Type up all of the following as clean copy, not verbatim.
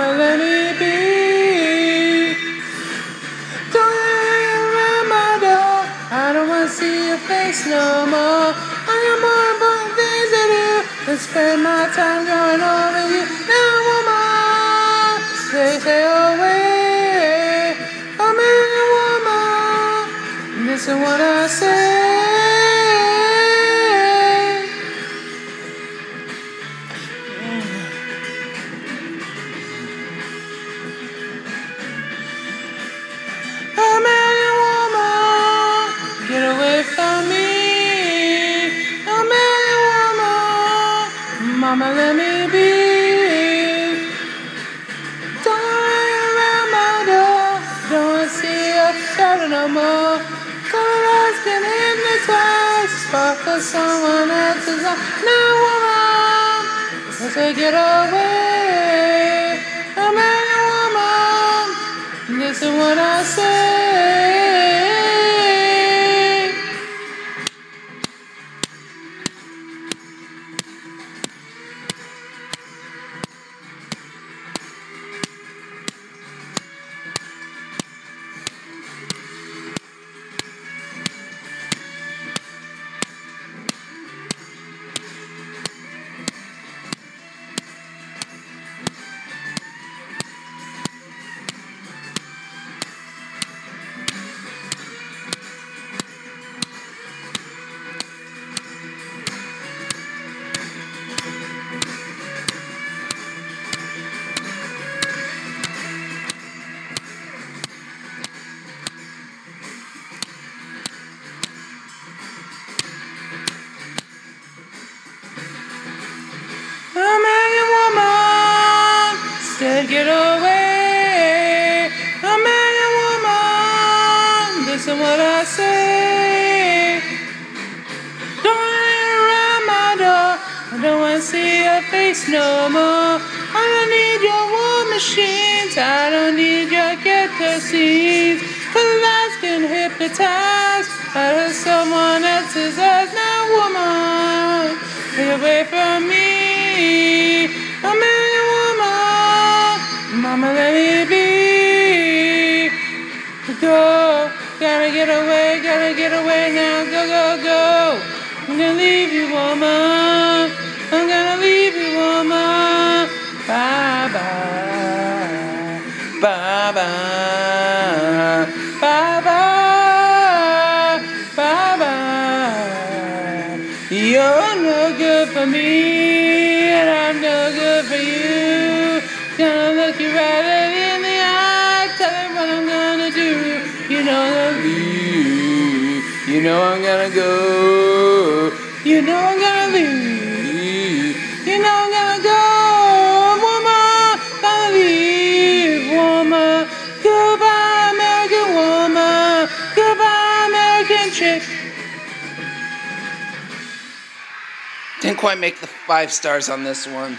Mama, let me be. Don't hang around my door. I don't want to see your face no more. I got more important things to do than spend my time going over you. Now, woman, stay away. I'm a woman. Listen what I say. Get away from me, I'm a woman. Mama, let me be. Don't hang around my door. Don't want to see your shadow no more. Color eyes can hypnotize. Sparkle someone else's eye. No woman, I say get away. I'm a woman. Listen what I say. Said get away, I'm a woman. Listen what I say. Don't hang around my door. I don't want to see your face no more. I don't need your war machines. I don't need your ghetto scenes. The lights can hypnotize out of someone else's eyes. Now, woman, get away from me. I'm a Mama, let me be. Go, gotta get away now. Go, go, go. I'm gonna leave you, woman. I'm gonna leave you, woman. Bye, bye. Bye, bye. Bye, bye. Bye, bye. You're no good for me, and I'm no good for you. Gonna look you right in the eye, tell you what I'm gonna do. You know I'm gonna leave. You know I'm gonna go. You know I'm gonna leave. You know I'm gonna go. Woman, gonna leave. Woman, goodbye American woman. Goodbye American chick. Didn't quite make the 5 stars on this one.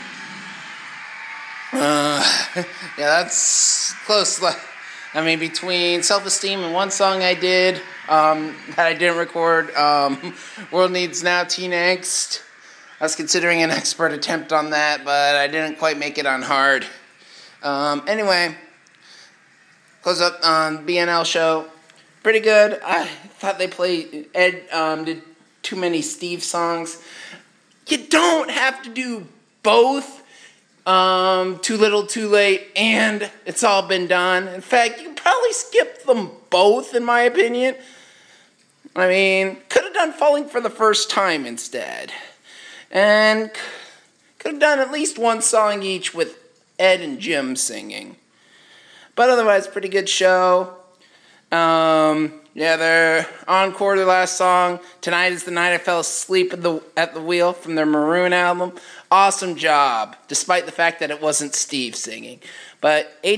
Yeah, that's close. I mean, between Self-Esteem and one song I did that I didn't record, World Needs Now, Teen Angst. I was considering an expert attempt on that, but I didn't quite make it on hard. Anyway, close up on BNL show. Pretty good. I thought they played, Ed did too many Steve songs. You don't have to do both. Too Little, Too Late, and It's All Been Done. In fact, you can probably skip them both, in my opinion. I mean, could have done Falling for the First Time instead. And could have done at least one song each with Ed and Jim singing. But otherwise, pretty good show. Yeah, their encore, their last song, Tonight is the Night I Fell Asleep at the Wheel from their Maroon album. Awesome job, despite the fact that it wasn't Steve singing. But